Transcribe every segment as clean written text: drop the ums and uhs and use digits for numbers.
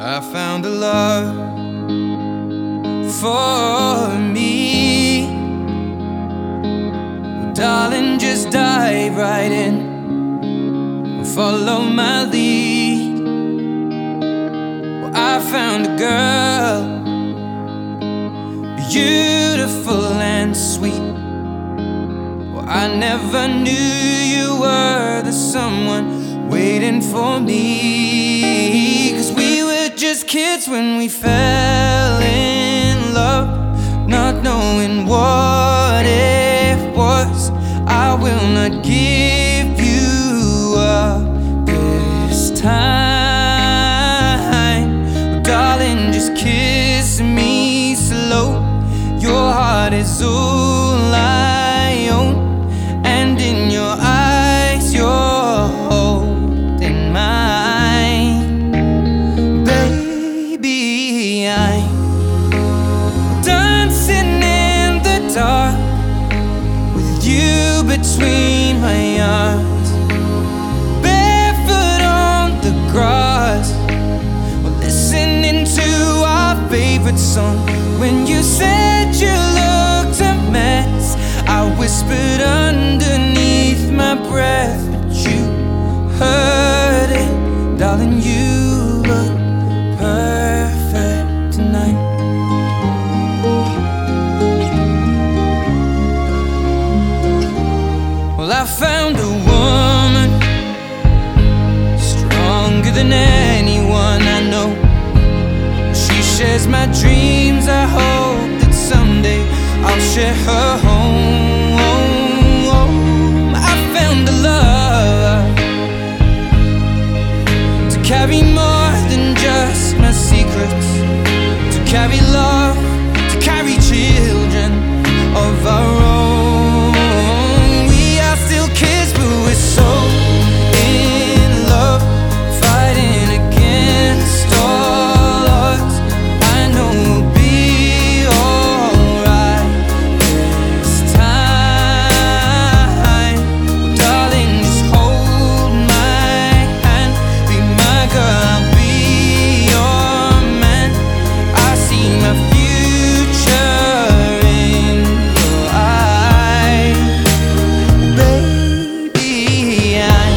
I found a love for me. Well, darling, just dive right in, follow my lead. Well, I found a girl, beautiful and sweet. Well, I never knew you were the someone waiting for me. 'Cause we were just kids when we fell in love, not knowing what it was. I will not give you up this time. Oh, darling, just kiss me slow. Your heart is all I own, and in your eyes you're holding mine. Baby, I'm dancing in the dark with you between my arms, barefoot on the grass, listening to our favorite song. When you said you looked a mess, I whispered underneath my breath, but you heard it. Darling, you look perfect tonight. Well, I found a woman stronger than anyone I know. She shares my dreams. I hope that someday I'll share her home. I found a love to carry more than just my secrets, to carry love, to carry children of our own. We are still kids, but we're so in love, fighting against all odds. I know we'll be alright this time. Darling, just hold my hand, be my girl, I'll be your man. I see my future in your eyes. Baby, I'm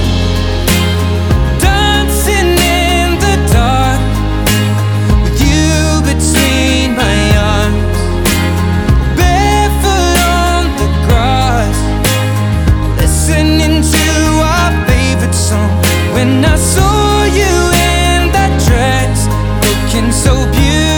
dancing in the dark with you between my arms, barefoot on the grass, listening to our favorite song. When I saw you in that dress, looking so beautiful,